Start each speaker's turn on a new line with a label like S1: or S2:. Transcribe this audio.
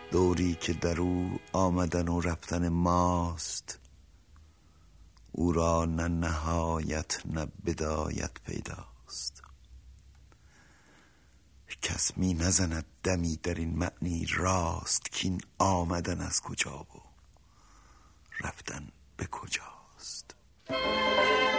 S1: دوری که در او آمدن و رفتن ماست، او را نه نهایت نه بدایت پیداست. کس می نزند دمی در این معنی راست، کین آمدن از کجا و رفتن به کجاست.